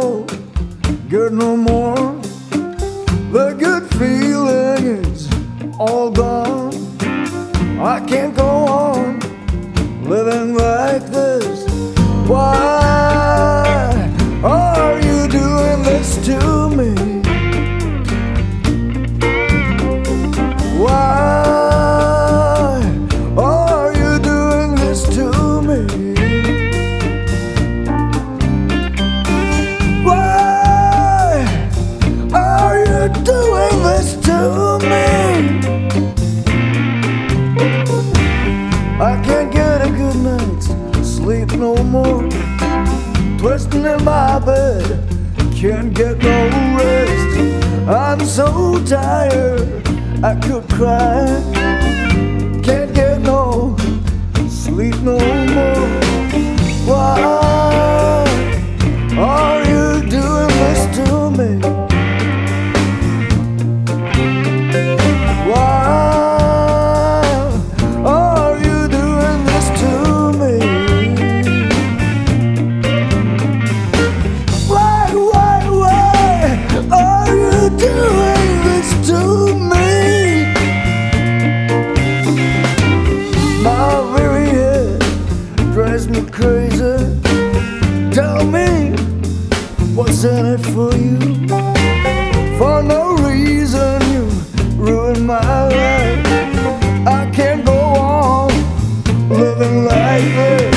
don't get no more. The good feeling is all gone. I can't go on living like this. Why are you doing this to me? Why are you doing this to me? Why are you doing this to me? I can't get a good night's sleep no more. Twisting in my bed, can't get no rest. I'm so tired, I could cry. Can't get no sleep no more. Why are you doing this to me? Why are you doing this to me? Why are you doing this to me? My very head drives me crazy. Tell me, what's in it for you? For no reason you ruined my life. I can't go on living like this.